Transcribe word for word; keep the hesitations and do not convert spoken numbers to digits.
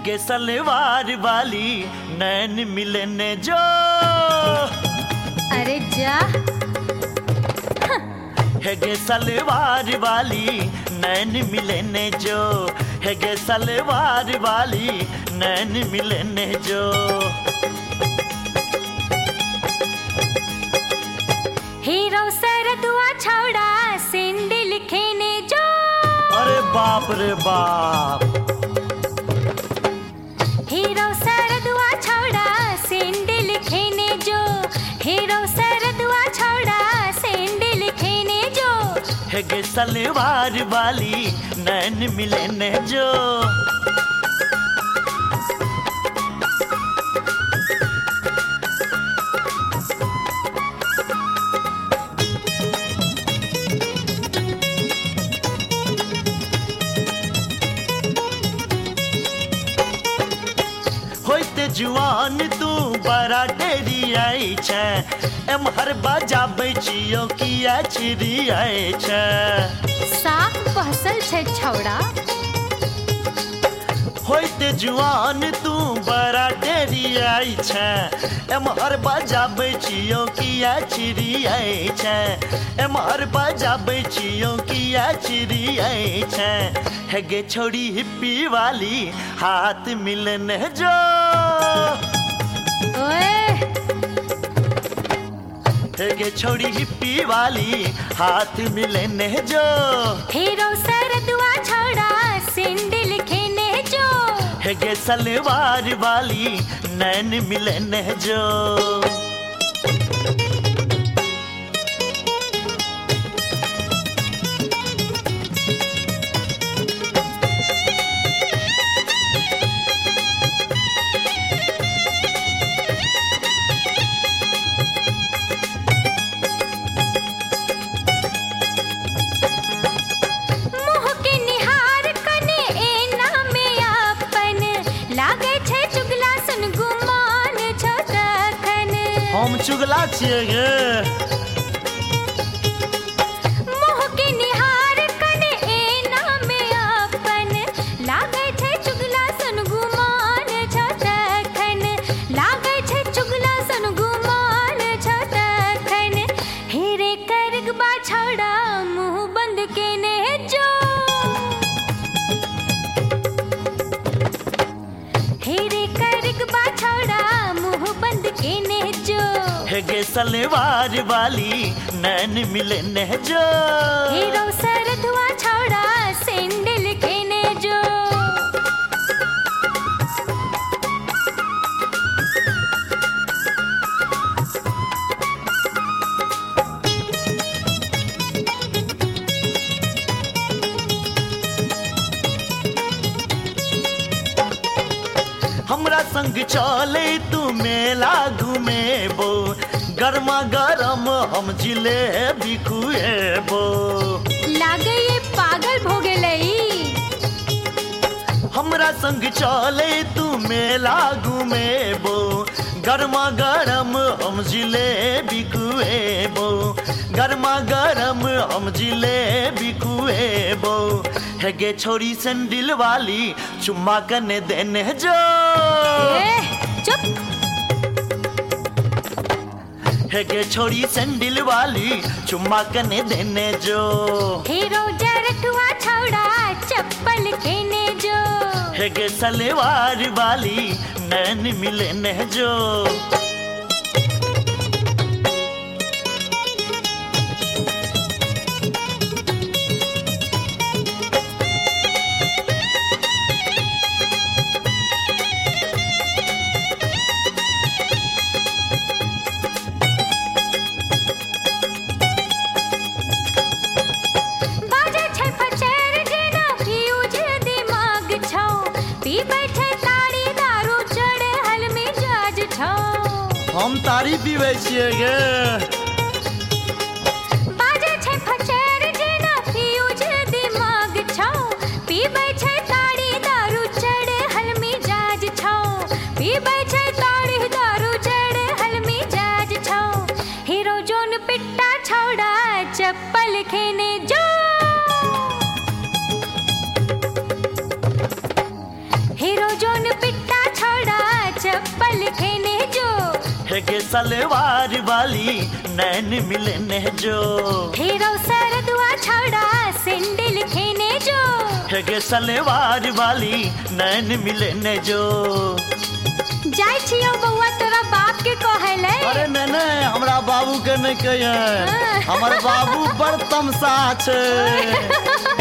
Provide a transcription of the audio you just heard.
गे सलवार वाली नैन मिलने जो। अरे जा। है गे सलवार वाली नैन मिलने जो, है गे सलवार वाली नैन मिलने जो। हीरो सरदुआ छौड़ा सिंडिल खेने जो। अरे बाप रे बाप। हीरो सरदुआ छौड़ा सिंडिल खेने जो, हीरो सरदुआ छौड़ा सिंडिल खेने जो। है गे सलवार वाली नैन मिलने जो। होते जुआन तू बड़ा डेरी आई छे, एम हर बाजा बचियो किया चिरी आई छे। साक पहसल छे छौड़ा। होते जुआन तू बड़ा डेरी आई छे, एम हर बाजा बचियो किया चिरी आई छे, एम हर बाजा बचियो किया चिरी आई छे। है गे छोड़ी हिप्पी वाली हाथ मिलने जो। ओए है गे छोड़ी हिप्पी वाली हाथ मिलने जो। हीरो सरदुआ छौड़ा सिंडिल खेने जो। है गे सलवार वाली नैन मिलने जो। हम चुगला छिए गे। मोह के निहार कने एना में अपन लागे छे चुगला सन गुमान छ तखन, लागे छे चुगला सन गुमान छ तखन। हेरे करगबा छौड़ा मुंह बंद केने जो। हेरे करगबा छौड़ा मुंह बंद केने जो। है गे सलवार वाली नैन मिलने जो। हीरो सरदुआ छौड़ा सिंडिल खेने जो। हमरा संग चले तू मेला घूमेबो, गरमा गरम हम जिलेबी खुएबो। लागे ये पागल भो गेलई। हमरा संग चले तू मेला घूमेबो, गरमा गरम हम जिलेबी खुएबो, गरमा गरम हम जिलेबी खुएबो। है गे छोरी सैंडल वाली चुम्मा कने देने जो। ए, चुप। है गे छोरी सैंडल वाली चुम्मा कने देने जो। हीरो जरठुआ छौड़ा चप्पल खेने जो। है गे सलवार वाली नैन मिलने जो। बाजे छै फचेर जेना फ्यूज दिमाग छौ, पी बैठे ताड़ी दारू चढ़े हल मिजाज छौ। हम तारी पीवे छिए गे। बाजे छै फचेर जेना फ्यूज दिमाग छौ, पी बैठे ताड़ी दारू चढ़े हल मिजाज छौ, पी बैठे ताड़ी दारू चढ़े हल मिजाज छौ। हीरो जोन पिट्टा छौड़ा चप्पल खेने जो। हीरो जोन हेगे सलवार वाली नैन मिलने जो फेरो सरदुआ छौड़ा सैंडल खेने जो हेगे सलवार वाली नैन मिलने जो जाय छियो बउआ तोरा बाप के कहले। अरे नहीं नहीं हमरा बाबू के नहीं कहिए हमर बाबू बड़ तमसा छै।